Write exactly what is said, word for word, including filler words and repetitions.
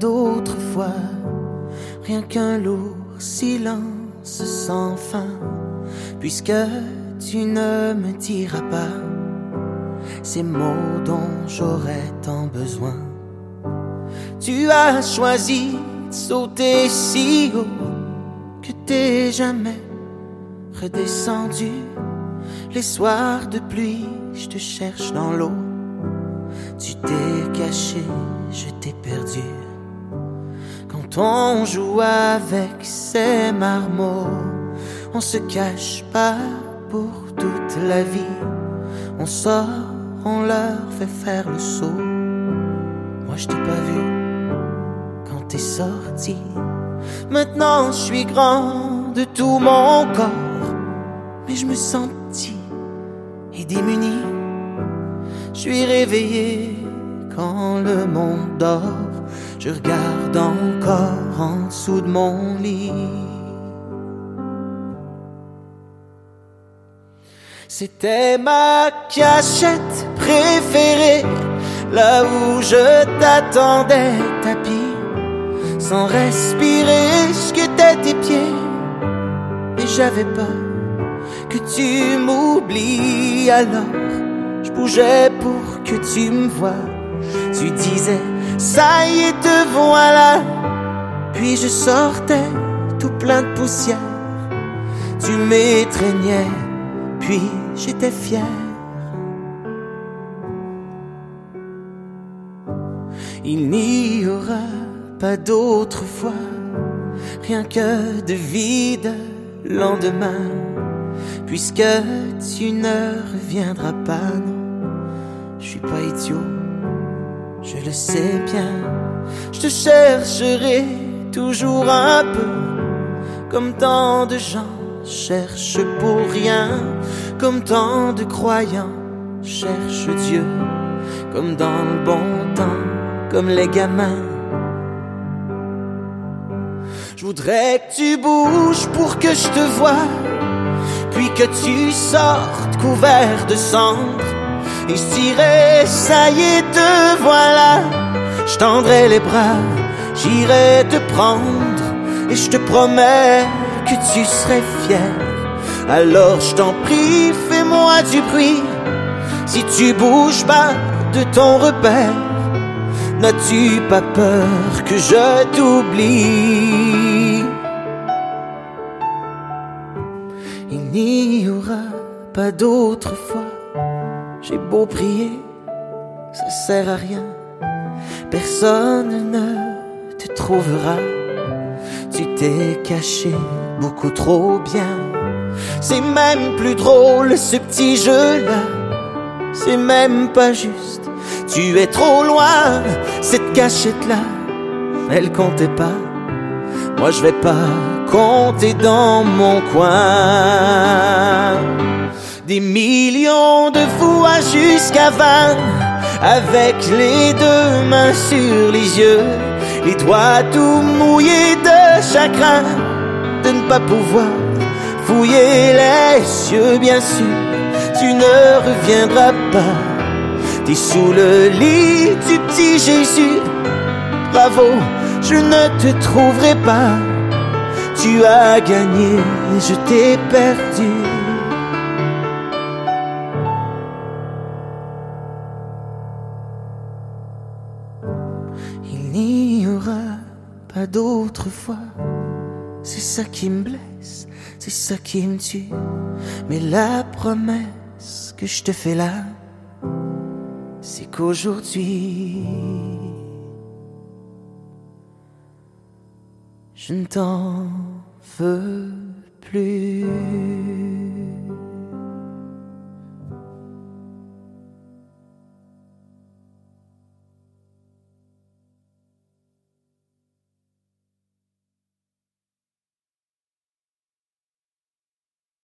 d'autre fois, rien qu'un lourd silence sans fin, puisque tu ne me diras pas ces mots dont j'aurais tant besoin. Tu as choisi de sauter si haut que t'es jamais redescendu. Les soirs de pluie, je te cherche dans l'eau. Tu t'es caché, je t'ai perdu. Quand on joue avec ces marmots, on se cache pas pour toute la vie. On sort, on leur fait faire le saut. Moi je t'ai pas vu quand t'es sorti. Maintenant je suis grand de tout mon corps, mais je me sens petit et démuni. Je suis réveillé quand le monde dort. Je regarde encore en dessous de mon lit. C'était ma cachette préférée, là où je t'attendais tapis, sans respirer, je guettais tes pieds. Mais j'avais peur que tu m'oublies, alors je bougeais pour que tu me vois. Tu disais, ça y est, te voilà. Puis je sortais tout plein de poussière. Tu m'étreignais, puis j'étais fier. Il n'y aura pas d'autre fois, rien que de vide lendemain, puisque tu ne reviendras pas, non. Je suis pas idiot, je le sais bien. Je te chercherai toujours un peu, comme tant de gens cherchent pour rien, comme tant de croyants cherchent Dieu, comme dans le bon temps, comme les gamins. Je voudrais que tu bouges pour que je te voie, puis que tu sortes couvert de cendres. Et je dirais, ça y est, te voilà. Je tendrai les bras, j'irai te prendre, et je te promets que tu serais fier. Alors je t'en prie, fais-moi du bruit. Si tu bouges pas de ton repère, n'as-tu pas peur que je t'oublie? Il n'y aura pas d'autre fois. J'ai beau prier, ça sert à rien. Personne ne te trouvera. Tu t'es caché beaucoup trop bien. C'est même plus drôle ce petit jeu-là. C'est même pas juste. Tu es trop loin. Cette cachette-là, elle comptait pas. Moi je vais pas compter dans mon coin. Des millions de fois jusqu'à vingt, avec les deux mains sur les yeux, les doigts tout mouillés de chagrin de ne pas pouvoir fouiller les cieux. Bien sûr, tu ne reviendras pas. T'es sous le lit du petit Jésus. Bravo, je ne te trouverai pas. Tu as gagné, je t'ai perdu. Il n'y aura pas d'autre fois. C'est ça qui me blesse, c'est ça qui me tue. Mais la promesse que je te fais là, c'est qu'aujourd'hui je ne t'en veux plus.